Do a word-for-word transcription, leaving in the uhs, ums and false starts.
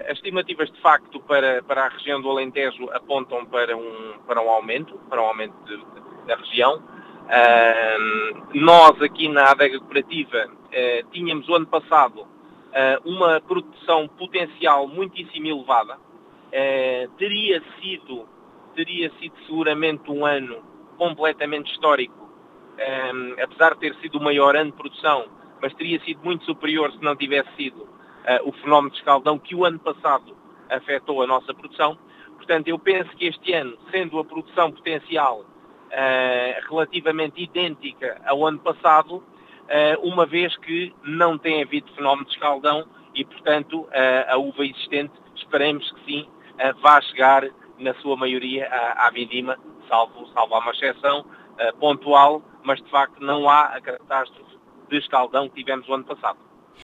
as estimativas de facto para, para a região do Alentejo apontam para um, para um aumento, para um aumento de, de, da região. Uh, nós aqui na Adega Cooperativa uh, tínhamos o ano passado uh, uma produção potencial muitíssimo elevada. Uh, teria sido, teria sido seguramente um ano completamente histórico, um, apesar de ter sido o maior ano de produção, mas teria sido muito superior se não tivesse sido uh, o fenómeno de escaldão que o ano passado afetou a nossa produção. Portanto, eu penso que este ano, sendo a produção potencial uh, relativamente idêntica ao ano passado, uh, uma vez que não tem havido fenómeno de escaldão e, portanto, uh, a uva existente, esperemos que sim, uh, vá chegar, na sua maioria, à, à vindima, salvo, salvo uma exceção uh, pontual, mas de facto não há a catástrofe de escaldão que tivemos o ano passado.